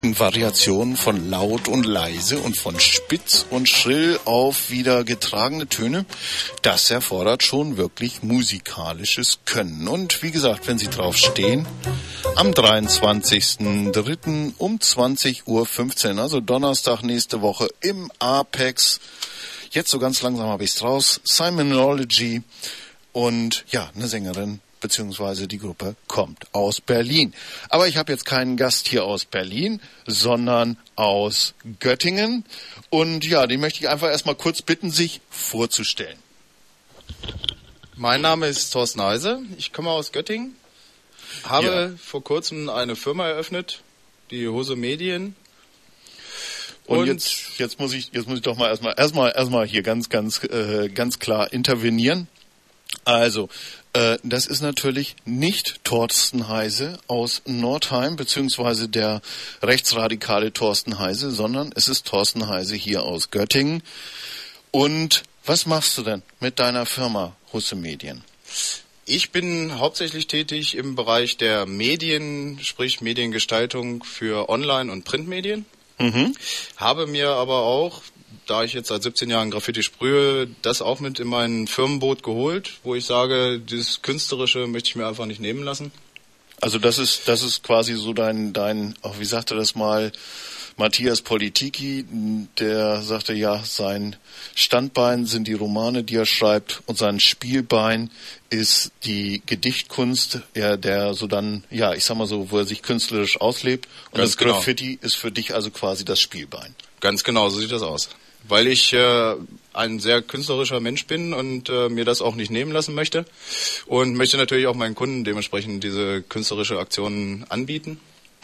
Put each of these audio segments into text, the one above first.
Variationen von laut und leise und von spitz und schrill auf wieder getragene Töne, das erfordert schon wirklich musikalisches Können. Und wie gesagt, wenn Sie drauf stehen, am 23.03. um 20.15 Uhr, also Donnerstag nächste Woche im Apex, jetzt so ganz langsam habe ich es raus, Simonology und ja, eine Sängerin, beziehungsweise die Gruppe kommt aus Berlin. Aber ich habe jetzt keinen Gast hier aus Berlin, sondern aus Göttingen. Und ja, den möchte ich einfach erstmal kurz bitten, sich vorzustellen. Mein Name ist Thorsten Heise, ich komme aus Göttingen, habe vor kurzem eine Firma eröffnet, die Hose Medien. Und jetzt muss ich doch mal erstmal hier ganz klar intervenieren. Also, das ist natürlich nicht Thorsten Heise aus Nordheim, beziehungsweise der rechtsradikale Thorsten Heise, sondern es ist Thorsten Heise hier aus Göttingen. Und was machst du denn mit deiner Firma Husse Medien? Ich bin hauptsächlich tätig im Bereich der Medien, sprich Mediengestaltung für Online- und Printmedien. Habe mir aber auch, da ich jetzt seit 17 Jahren Graffiti sprühe, das auch mit in mein Firmenboot geholt, wo ich sage, dieses Künstlerische möchte ich mir einfach nicht nehmen lassen. Also das ist quasi so dein, wie sagte das mal Matthias Politiki, der sagte ja, sein Standbein sind die Romane, die er schreibt, und sein Spielbein ist die Gedichtkunst, ja, der so dann, ja, ich sag mal so, wo er sich künstlerisch auslebt. Und ganz das genau. Graffiti ist für dich also quasi das Spielbein. Ganz genau, so sieht das aus. Weil ich ein sehr künstlerischer Mensch bin und mir das auch nicht nehmen lassen möchte. Und möchte natürlich auch meinen Kunden dementsprechend diese künstlerische Aktionen anbieten.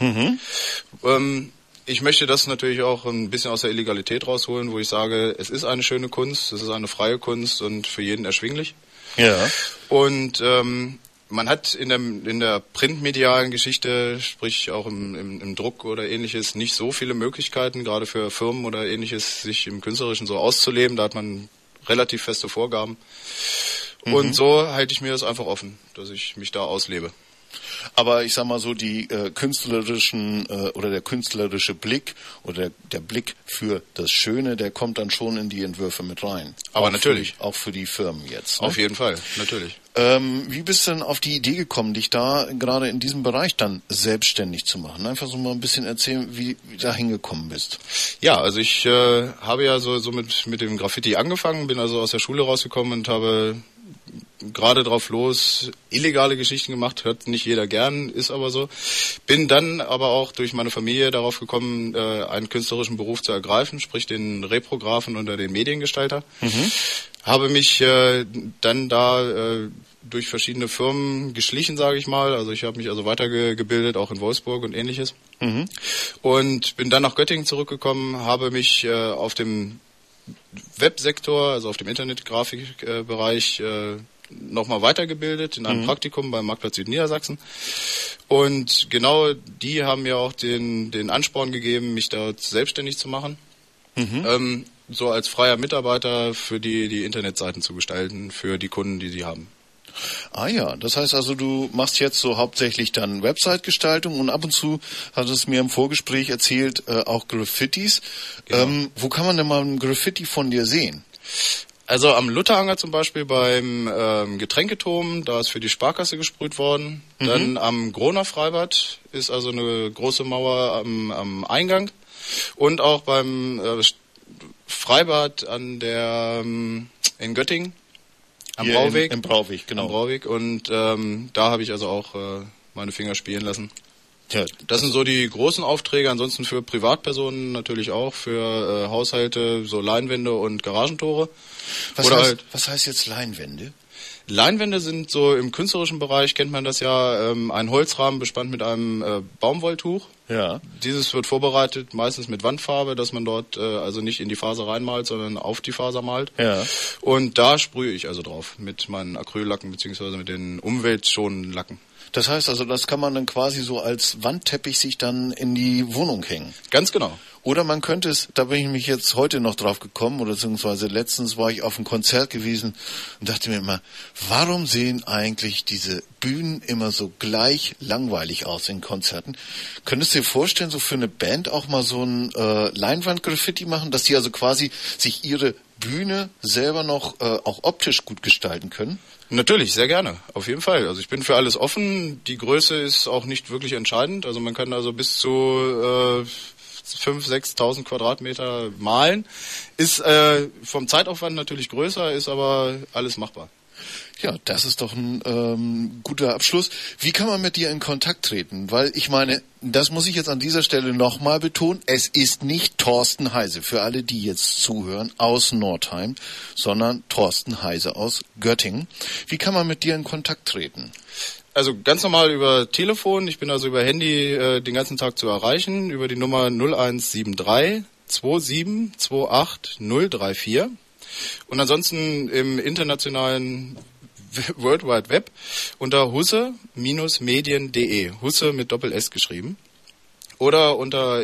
Ich möchte das natürlich auch ein bisschen aus der Illegalität rausholen, wo ich sage, es ist eine schöne Kunst, es ist eine freie Kunst und für jeden erschwinglich. Ja. Und man hat in der printmedialen Geschichte, sprich auch im Druck oder ähnliches, nicht so viele Möglichkeiten, gerade für Firmen oder ähnliches, sich im Künstlerischen so auszuleben. Da hat man relativ feste Vorgaben. Und so halte ich mir das einfach offen, dass ich mich da auslebe. Aber ich sag mal so, die künstlerischen oder der künstlerische Blick oder der Blick für das Schöne, der kommt dann schon in die Entwürfe mit rein. Aber auch natürlich. Auch für die Firmen jetzt. Ne? Auf jeden Fall, natürlich. Wie bist du denn auf die Idee gekommen, dich da gerade in diesem Bereich dann selbstständig zu machen? Einfach so mal ein bisschen erzählen, wie du da hingekommen bist. Ja, also ich habe ja so mit dem Graffiti angefangen, bin also aus der Schule rausgekommen und habe gerade drauf los illegale Geschichten gemacht, hört nicht jeder gern, ist aber so. Bin dann aber auch durch meine Familie darauf gekommen, einen künstlerischen Beruf zu ergreifen, sprich den Reprografen oder den Mediengestalter. Habe mich dann da durch verschiedene Firmen geschlichen, sage ich mal. Also ich habe mich also weitergebildet, auch in Wolfsburg und ähnliches. Und bin dann nach Göttingen zurückgekommen, habe mich auf dem Websektor, also auf dem Internetgrafikbereich nochmal weitergebildet in einem Praktikum beim Marktplatz Südniedersachsen. Und genau die haben mir auch den Ansporn gegeben, mich dort selbstständig zu machen. So als freier Mitarbeiter für die Internetseiten zu gestalten, für die Kunden, die sie haben. Ah ja, das heißt also, du machst jetzt so hauptsächlich dann Website-Gestaltung und ab und zu, hast es mir im Vorgespräch erzählt, auch Graffitis. Genau. Wo kann man denn mal ein Graffiti von dir sehen? Also am Lutheranger zum Beispiel beim Getränketurm, da ist für die Sparkasse gesprüht worden. Dann am Groner Freibad ist also eine große Mauer am Eingang. Und auch beim Freibad in Göttingen. Am Brauweg. Im Brauweg, genau. Am Brauweg. Und da habe ich also auch meine Finger spielen lassen. Ja, das sind so die großen Aufträge. Ansonsten für Privatpersonen natürlich auch, für Haushalte, so Leinwände und Garagentore. Was heißt jetzt Leinwände? Leinwände sind so im künstlerischen Bereich, kennt man das ja, ein Holzrahmen bespannt mit einem Baumwolltuch. Ja. Dieses wird vorbereitet, meistens mit Wandfarbe, dass man dort also nicht in die Faser reinmalt, sondern auf die Faser malt. Ja. Und da sprühe ich also drauf mit meinen Acryllacken beziehungsweise mit den umweltschonenden Lacken. Das heißt also, das kann man dann quasi so als Wandteppich sich dann in die Wohnung hängen. Ganz genau. Oder man könnte es, da bin ich mich jetzt heute noch drauf gekommen, oder beziehungsweise letztens war ich auf einem Konzert gewesen und dachte mir immer, warum sehen eigentlich diese Bühnen immer so gleich langweilig aus in Konzerten? Könntest dir vorstellen, so für eine Band auch mal so ein Leinwand-Graffiti machen, dass die also quasi sich ihre Bühne selber noch auch optisch gut gestalten können? Natürlich, sehr gerne, auf jeden Fall. Also ich bin für alles offen. Die Größe ist auch nicht wirklich entscheidend. Also man kann also bis zu 5.000, 6.000 Quadratmeter malen. Ist vom Zeitaufwand natürlich größer, ist aber alles machbar. Ja, das ist doch ein guter Abschluss. Wie kann man mit dir in Kontakt treten? Weil ich meine, das muss ich jetzt an dieser Stelle nochmal betonen, es ist nicht Thorsten Heise, für alle, die jetzt zuhören, aus Nordheim, sondern Thorsten Heise aus Göttingen. Wie kann man mit dir in Kontakt treten? Also ganz normal über Telefon. Ich bin also über Handy den ganzen Tag zu erreichen, über die Nummer 0173 27 28 034. Und ansonsten im internationalen World Wide Web unter husse-medien.de. Husse mit Doppel-S geschrieben. Oder unter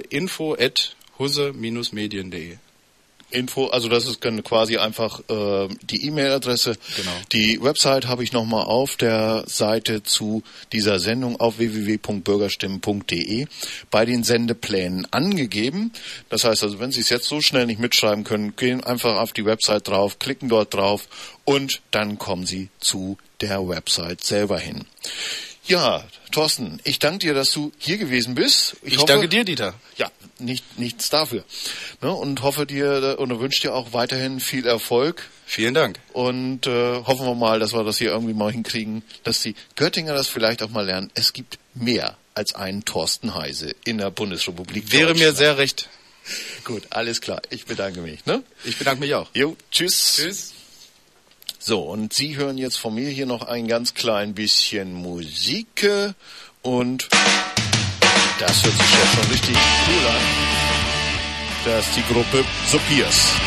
info@husse-medien.de. Info, also das ist quasi einfach die E-Mail-Adresse. Genau. Die Website habe ich nochmal auf der Seite zu dieser Sendung auf www.bürgerstimmen.de bei den Sendeplänen angegeben. Das heißt also, wenn Sie es jetzt so schnell nicht mitschreiben können, gehen einfach auf die Website drauf, klicken dort drauf und dann kommen Sie zu der Website selber hin. Ja, Thorsten, ich danke dir, dass du hier gewesen bist. Ich danke dir, Dieter. Ja, nichts dafür. Ne, und hoffe dir und wünsche dir auch weiterhin viel Erfolg. Vielen Dank. Und hoffen wir mal, dass wir das hier irgendwie mal hinkriegen, dass die Göttinger das vielleicht auch mal lernen. Es gibt mehr als einen Thorsten Heise in der Bundesrepublik Wäre mir sehr recht. Gut, alles klar. Ich bedanke mich. Ne? Ich bedanke mich auch. Jo, tschüss. Tschüss. So, und Sie hören jetzt von mir hier noch ein ganz klein bisschen Musik und das hört sich ja schon richtig cool an. Das ist die Gruppe The Pierce.